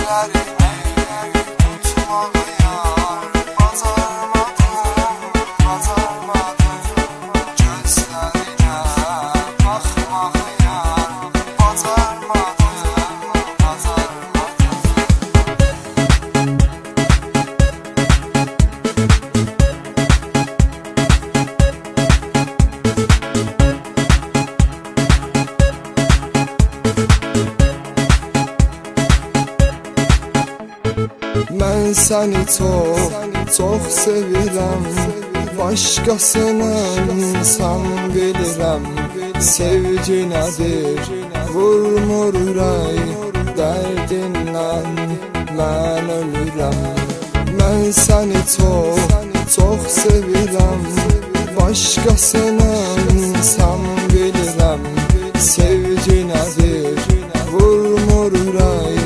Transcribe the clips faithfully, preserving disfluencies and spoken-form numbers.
Mən səni çox, çox sevirəm. Başqasının sən bilirəm. Sevgi nədir, vurmur ürək. Dərdindən mən ölürəm. Mən səni çox, çox sevirəm. Başqasının sən bilirəm. Sevgi nədir, vurmur ürək.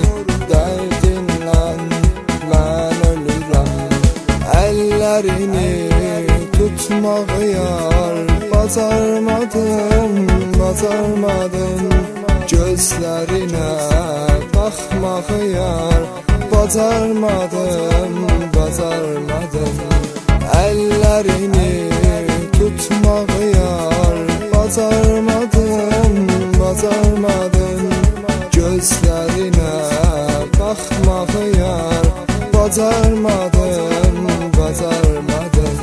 Əllərini tutmaq yar, bacarmadım, bacarmadım. Gözlərinə baxmaq yar, bacarmadım, bacarmadım. Əllərini tutmaq yar, bacarmadım, bacarmadım. Gözlərinə baxmaq yar, bacarmadım, bacarmadım.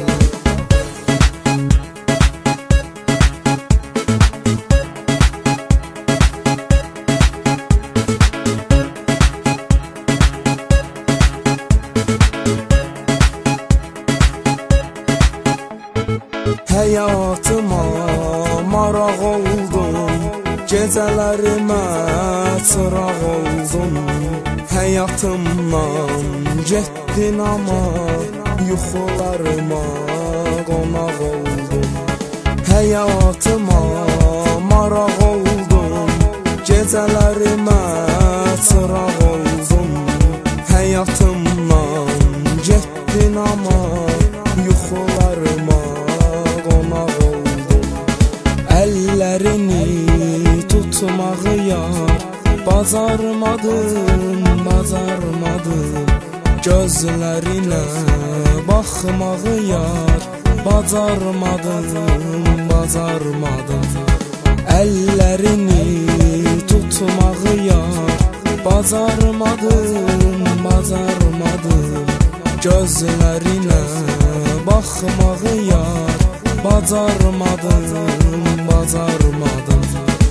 Həyatıma maraq oldun, gecələrimə çıraq oldun. Həyatımdan getdin ama yuxularıma qonaq oldun. Həyatıma maraq oldun, gecələrimə çıraq oldun. Həyatımdan getdin ama yuxularıma qonaq oldun. Əllərini tutmaq yar, bacarmadım, bacarmadım. Gözlərinə baxmaq yar, bacarmadım, bacarmadım. Əllərini tutmaq yar, bacarmadım, bacarmadım. Gözlərinə baxmaq yar, bacarmadım, bacarmadım.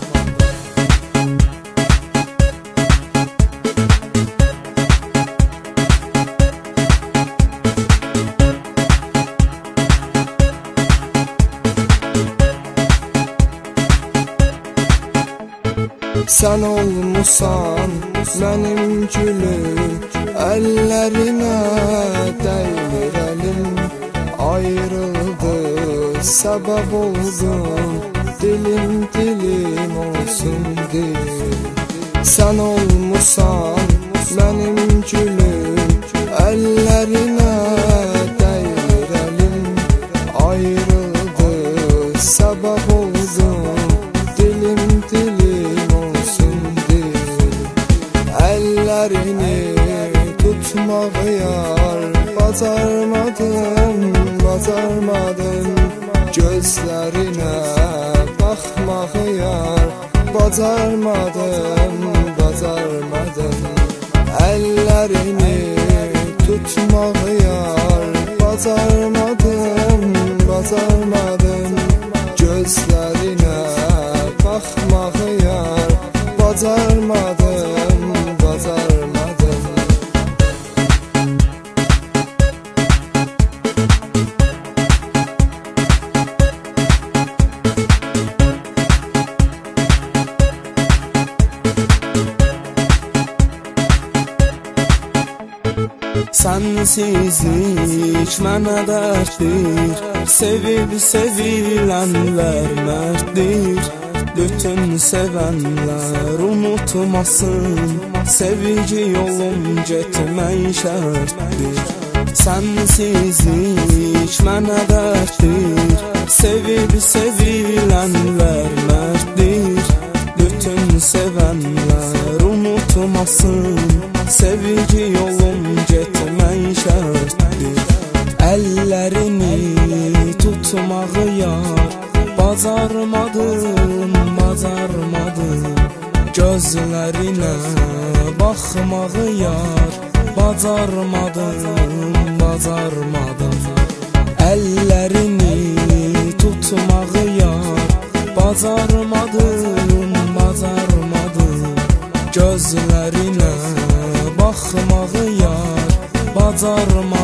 Sən olmusan mənim gülüm, əllərinə dəyir əlim. Ayrıldı, səbəb oldun, dilim dilim olsun dilim. Sən olmusan mənim gülüm, əllərinə dəyir əlim. Ayrıldı, səbəb oldun, dilim dilim olsun dilim. Əllərini tutmaq yar, bacarmadım, bacarmadım. Gözlərinə baxmaq yar, bacarmadım, bacarmadım. Əllərini tutmaq yar, bacarmadım, bacarmadım. Gözlərinə baxmaq yar, bacarmadım, bacarmadım. Sənsizlik mənə dərddir, sevib sevilənlər mərddir. Bütün sevənlər unutmasın, sevgi yolum getmək şərtdir. Sənsizlik mənə dərddir, sevib sevilənlər mərddir. Bütün sevənlər unutmasın, tutmasın. Sevgi yolum getmək şərtdir. Əllərini tutmağı yar bacarmadım, bacarmadım. Gözlərinə baxmağı yar bacarmadım, bacarmadım. Əllərini tutmağı yar bacarmadım, bacarmadım. Gözlərinə baxmağı yar bacarmadım.